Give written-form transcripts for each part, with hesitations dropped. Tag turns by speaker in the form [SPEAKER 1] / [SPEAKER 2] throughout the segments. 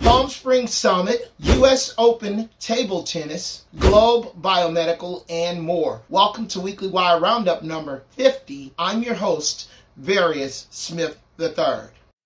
[SPEAKER 1] Palm Springs Summit, U.S. Open Table Tennis, Globe Biomedical, and more. Welcome to Weekly Wire Roundup number 50. I'm your host, Various Smith III.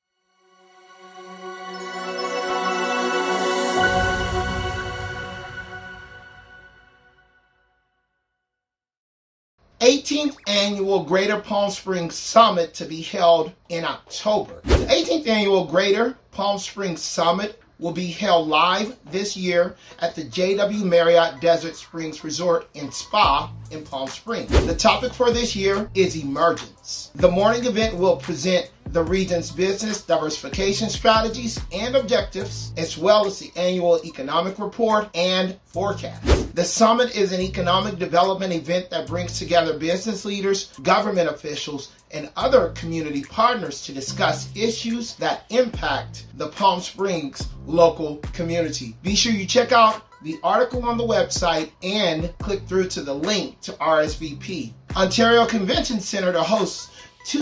[SPEAKER 1] '18th Annual Greater Palm Springs Summit to be held in October. The 18th Annual Greater Palm Springs Summit will be held live this year at the JW Marriott Desert Springs Resort and Spa in Palm Springs. The topic for this year is emergence. The morning event will present the region's business diversification strategies and objectives, as well as the annual economic report and forecast. The summit is an economic development event that brings together business leaders, government officials, and other community partners to discuss issues that impact the Palm Springs local community. Be sure you check out the article on the website and click through to the link to RSVP. Ontario Convention Center to host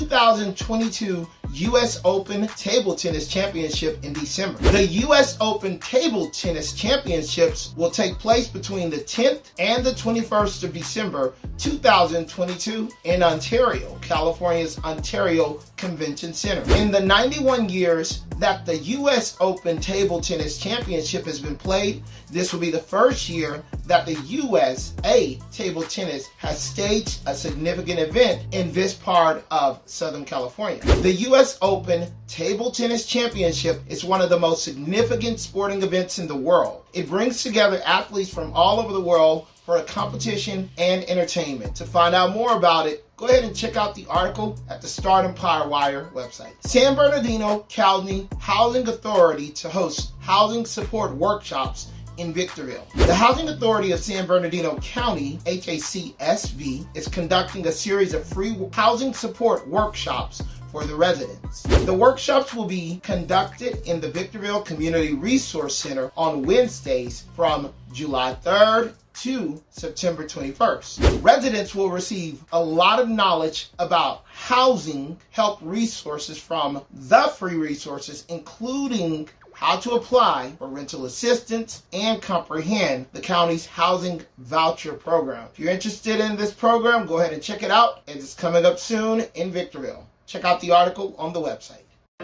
[SPEAKER 1] 2022 U.S. Open Table Tennis Championship in December. The U.S. Open Table Tennis Championships will take place between the 10th and the 21st of December 2022 in Ontario, California's Ontario Convention Center. In the 91 years that the U.S. Open Table Tennis Championship has been played, this will be the first year that the USA Table Tennis has staged a significant event in this part of Southern California. The U.S. Open Table Tennis Championship is one of the most significant sporting events in the world. It brings together athletes from all over the world for a competition and entertainment. To find out more about it, go ahead and check out the article at the Start Empire Wire website. San Bernardino County Housing Authority to host housing support workshops in Victorville. The Housing Authority of San Bernardino County, HACSV, is conducting a series of free housing support workshops for the residents. The workshops will be conducted in the Victorville Community Resource Center on Wednesdays from July 3rd to September 21st. Residents will receive a lot of knowledge about housing help resources from the free resources, including how to apply for rental assistance and comprehend the county's housing voucher program. If you're interested in this program, go ahead and check it out. It's coming up soon in Victorville. Check out the article on the website.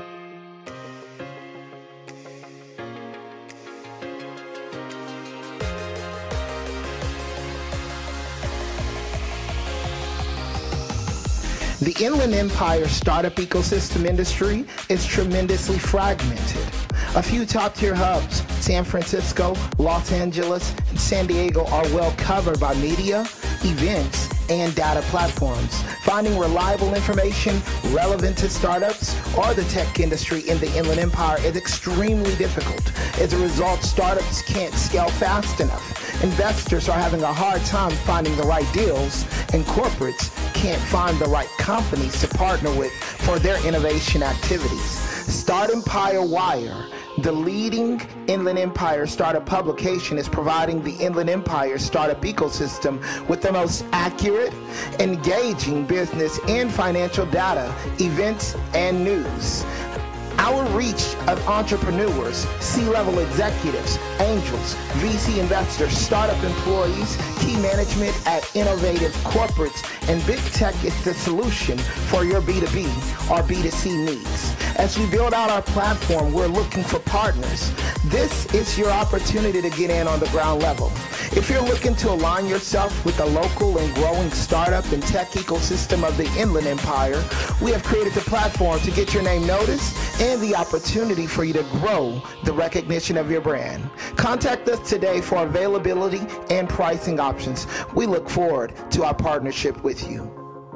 [SPEAKER 1] The Inland Empire startup ecosystem industry is tremendously fragmented. A few top-tier hubs, San Francisco, Los Angeles, and San Diego, are well covered by media, events, and data platforms. Finding reliable information relevant to startups or the tech industry in the Inland Empire is extremely difficult. As a result, startups can't scale fast enough. Investors are having a hard time finding the right deals, and corporates can't find the right companies to partner with for their innovation activities. Start Empire Wire, the leading Inland Empire startup publication, is providing the Inland Empire startup ecosystem with the most accurate, engaging business and financial data, events, and news. Our reach of entrepreneurs, C-level executives, angels, VC investors, startup employees, key management at innovative corporates, and big tech is the solution for your B2B or B2C needs. As we build out our platform, we're looking for partners. This is your opportunity to get in on the ground level. If you're looking to align yourself with the local and growing startup and tech ecosystem of the Inland Empire, we have created the platform to get your name noticed and the opportunity for you to grow the recognition of your brand. Contact us today for availability and pricing options. We look forward to our partnership with you.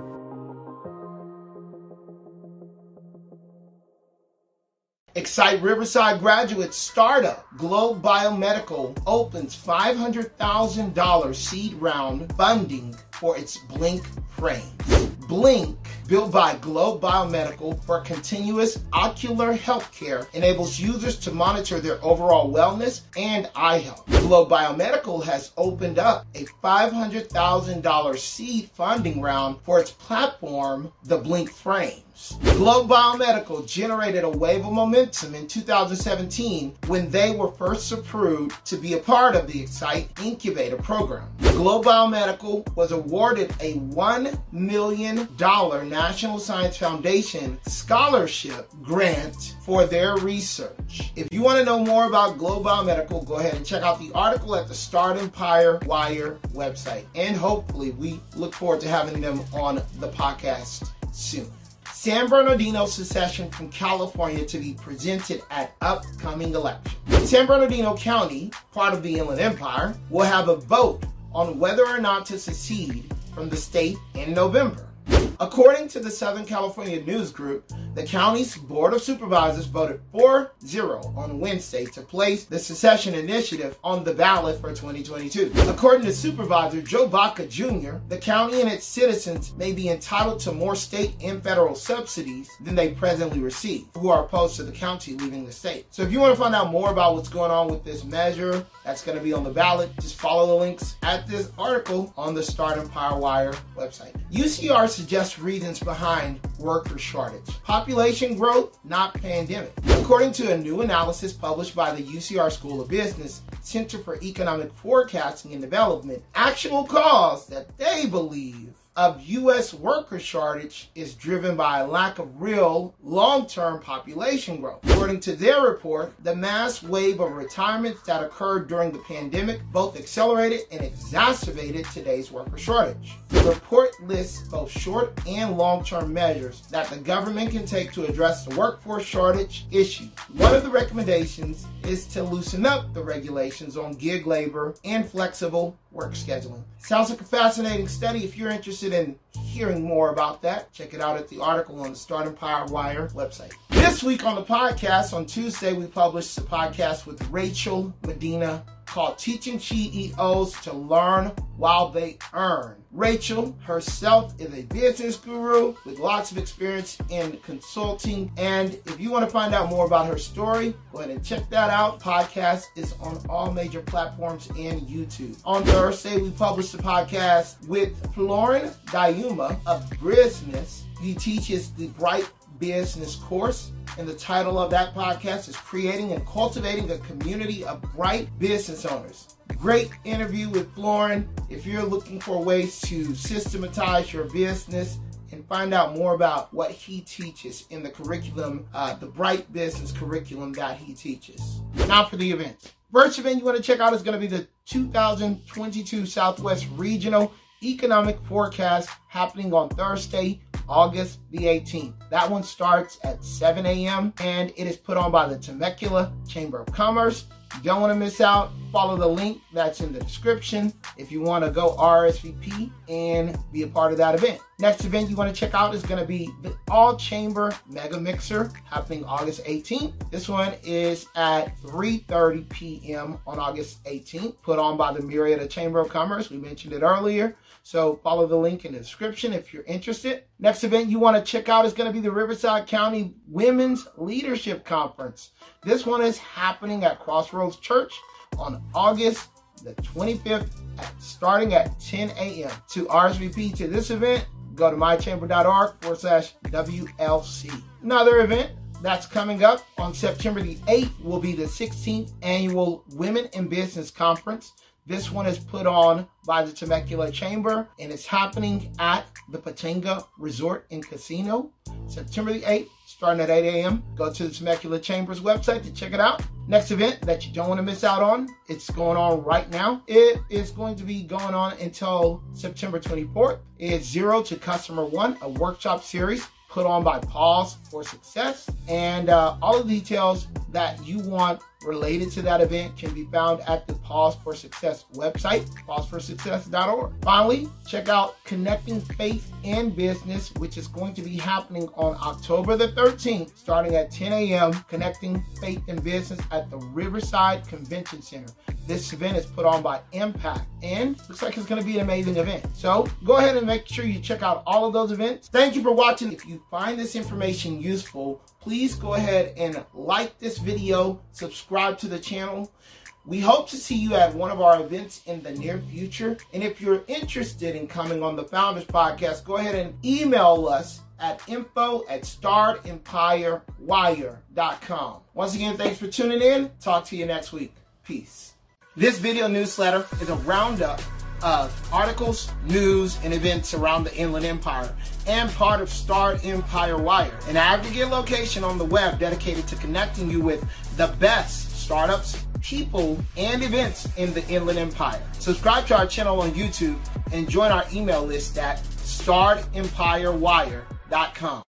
[SPEAKER 1] Excite Riverside graduate startup Globe Biomedical opens $500,000 seed round funding for its Blink frames. Blink, built by Globe Biomedical for continuous ocular health care, enables users to monitor their overall wellness and eye health. Globe Biomedical has opened up a $500,000 seed funding round for its platform, the Blink frames. Globe Biomedical generated a wave of momentum in 2017 when they were first approved to be a part of the Excite Incubator program. Globe Biomedical was awarded a $1 million National Science Foundation scholarship grant for their research. If you want to know more about Globe Biomedical, go ahead and check out the article at the Start Empire Wire website. And hopefully we look forward to having them on the podcast soon. San Bernardino secession from California to be presented at upcoming election. San Bernardino County, part of the Inland Empire, will have a vote on whether or not to secede from the state in November. According to the Southern California News Group, the county's Board of Supervisors voted 4-0 on Wednesday to place the secession initiative on the ballot for 2022. According to Supervisor Joe Baca Jr., the county and its citizens may be entitled to more state and federal subsidies than they presently receive, who are opposed to the county leaving the state. So if you want to find out more about what's going on with this measure that's going to be on the ballot, just follow the links at this article on the Start Empire Wire website. UCR suggests reasons behind worker shortage. Population growth, not pandemic. According to a new analysis published by the UCR School of Business Center for Economic Forecasting and Development, actual cause that they believe of U.S. worker shortage is driven by a lack of real long-term population growth. According to their report, the mass wave of retirements that occurred during the pandemic both accelerated and exacerbated today's worker shortage. The report lists both short and long-term measures that the government can take to address the workforce shortage issue. One of the recommendations is to loosen up the regulations on gig labor and flexible work scheduling. Sounds like a fascinating study. If you're interested in hearing more about that, check it out at the article on the Start Empire Wire website. This week on the podcast, on Tuesday, we published a podcast with Rachel Medina called Teaching CEOs to Learn While They Earn. Rachel herself is a business guru with lots of experience in consulting. And if you want to find out more about her story, go ahead and check that out. Podcast is on all major platforms and YouTube. On Thursday, we published a podcast with Florin Diuma of Business. He teaches the Bright Business course, and the title of that podcast is Creating and Cultivating a Community of Bright Business Owners. Great interview with Florin. If you're looking for ways to systematize your business and find out more about what he teaches in the curriculum, the Bright Business curriculum that he teaches. Now for the events. First event you want to check out is going to be the 2022 Southwest Regional Economic Forecast happening on Thursday, August the 18th. That one starts at 7 a.m. and it is put on by the Temecula Chamber of Commerce. You don't want to miss out. Follow the link that's in the description if you want to go RSVP and be a part of that event. Next event you want to check out is going to be the All Chamber Mega Mixer happening August 18th. This one is at 3:30 p.m. on August 18th, put on by the Marietta Chamber of Commerce. We mentioned it earlier. So follow the link in the description if you're interested. Next event you want to check out is going to be the Riverside County Women's Leadership Conference. This one is happening at Crossroads Church on August the 25th, starting at 10 a.m. To RSVP to this event, go to mychamber.org/WLC. Another event that's coming up on September the 8th will be the 16th Annual Women in Business Conference. This one is put on by the Temecula Chamber and it's happening at the Pachanga Resort and Casino, September the 8th, starting at 8 a.m. Go to the Temecula Chamber's website to check it out. Next event that you don't want to miss out on, it's going on right now. It is going to be going on until September 24th. It's Zero to Customer One, a workshop series put on by Pause for Success. And all the details that you want related to that event can be found at the Pause for Success website, pauseforsuccess.org. Finally, check out Connecting Faith and Business, which is going to be happening on October the 13th, starting at 10 a.m., Connecting Faith and Business at the Riverside Convention Center. This event is put on by Impact and looks like it's going to be an amazing event. So go ahead and make sure you check out all of those events. Thank you for watching. If you find this information useful, please go ahead and like this video, subscribe to the channel. We hope to see you at one of our events in the near future. And if you're interested in coming on the Founders Podcast, go ahead and email us at info@starredempirewire.com. Once again, thanks for tuning in. Talk to you next week. Peace. This video newsletter is a roundup of articles, news, and events around the Inland Empire and part of Starred Empire Wire, an aggregate location on the web dedicated to connecting you with the best startups, people, and events in the Inland Empire. Subscribe to our channel on YouTube and join our email list at starredempirewire.com.